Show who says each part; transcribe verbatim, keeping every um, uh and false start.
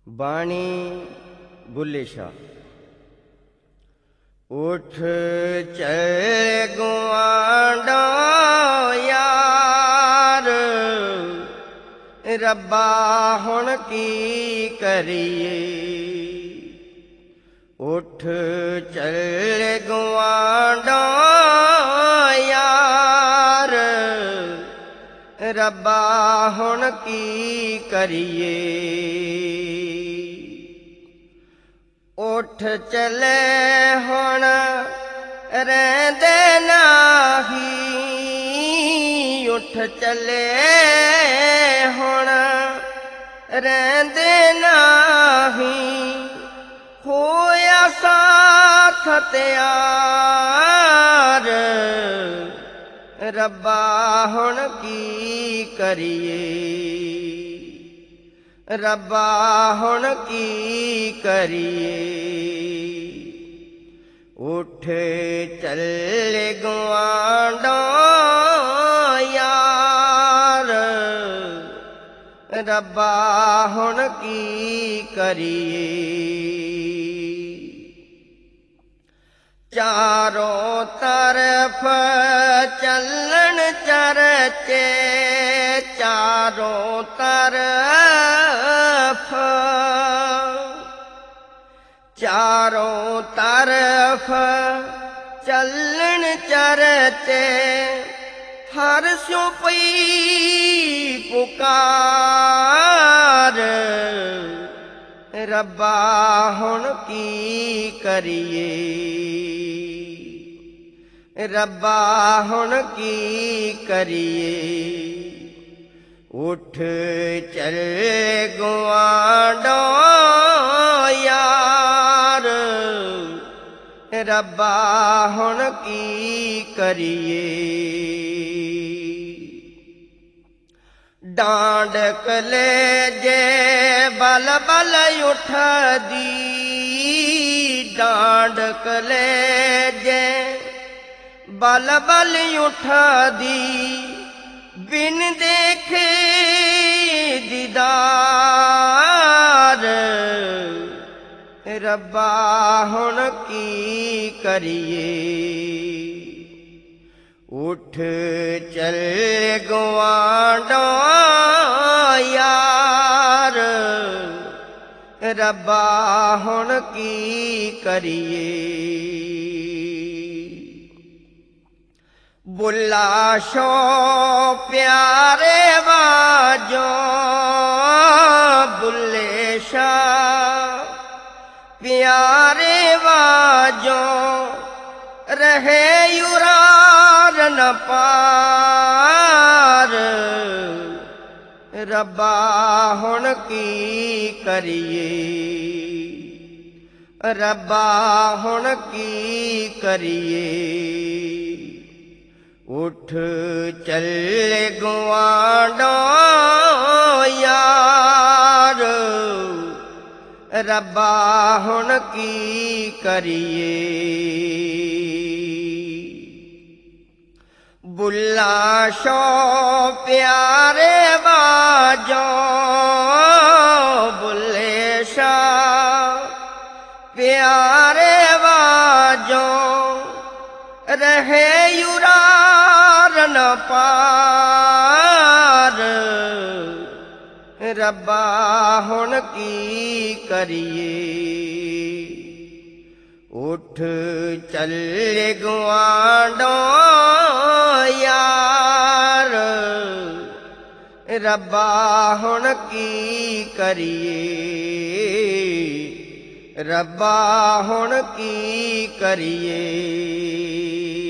Speaker 1: ਬਾਣੀ ਬੁੱਲੇ ਸ਼ਾਹ। ਉਠ ਚੱਲ ਗੁਆਂਢਾ ਯਾਰ, ਰੱਬਾ ਹੁਣ ਕੀ ਕਰੀਏ। ਉਠ ਚੱਲ ਗੁਆਂਢਾ ਯਾਰ, ਰੱਬਾ ਹੁਣ ਕੀ ਕਰੀਏ। ਉਠ ਚਲੇ ਹੁਣ ਰਹਿੰਦੇ ਨਾਹੀ, ਉਠ ਚਲੇ ਹੁਣ ਰਹਿੰਦੇ ਨਾਹੀ। ਹੋਇਆ ਸਾਥ ਤਿਆਰ, ਰੱਬਾ ਹੁਣ ਕੀ ਕਰੀਏ। ਰੱਬਾ ਹੁਣ ਕੀ ਕਰੀਏ। ਉਠ ਚੱਲ ਗੁਆਂਢਾ ਯਾਰ, ਰੱਬਾ ਹੁਣ ਕੀ ਕਰੀਏ। ਚਾਰੋਂ ਤਰਫ ਚੱਲਣ ਚਰਚੇ, ਚਾਰੋਂ ਤਰਫ ਚਾਰੋਂ ਤਰਫ ਚੱਲਣ ਚਰਚੇ। ਹਰ ਸਿਉ ਪਈ ਪੁਕਾਰ, ਰੱਬਾ ਹੁਣ ਕੀ ਕਰੀਏ। ਰੱਬਾ ਹੁਣ ਕੀ ਕਰੀਏ। ਉਠ ਚੱਲ ਗੁਆਂਢਾ ਯਾਰ, ਰੱਬਾ ਹੁਣ ਕੀ ਕਰੀਏ। ਡਾਂਡ ਕਲੇਜੇ ਬਲ ਬਲ ਉਠਦੀ, ਡਾਂਡ ਕਲੇਜੇ ਬਲ ਬਲ ਉਠਦੀ। ਬਿਨ ਦੇਖੇ ਦੀਦਾਰ, ਰੱਬਾ ਹੁਣ ਕੀ ਕਰੀਏ। ਉਠ ਚੱਲ ਗੁਆਂਢਾ ਯਾਰ, ਰੱਬਾ ਹੁਣ ਕੀ ਕਰੀਏ। ਬੁੱਲਾ ਸ਼ੋ ਪਿਆਰੇ ਵਾਜੋ, ਬੁੱਲੇ ਸ਼ਾਹ ਪਿਆਰੇ ਵਾਜੋ। ਰਹੇ ਯੁਰਾਰ ਨ ਪਾਰ, ਰੱਬਾ ਹੁਣ ਕੀ ਕਰੀਏ। ਰੱਬਾ ਹੁਣ ਕੀ ਕਰੀਏ। ਉਠ ਚੱਲ ਗੁਆਂਢਾ ਯਾਰ, ਰੱਬਾ ਹੁਣ ਕੀ ਕਰੀਏ। ਬੁੱਲਾ ਸ਼ੋ ਪਿਆਰੇ ਵਾਜੋ, ਬੁੱਲੇ ਸ਼ਾਹ ਪਿਆਰੇ ਵਾਜੋ। ਰਹੇ ਯੁਰਾਰ ਨ ਪਾਰ, ਰੱਬਾ ਹੁਣ ਕੀ ਕਰੀਏ। ਉਠ ਚੱਲ ਗੁਆਂਢਾ ਯਾਰ, ਰੱਬਾ ਹੁਣ ਕੀ ਕਰੀਏ। ਰੱਬਾ ਹੁਣ ਕੀ ਕਰੀਏ।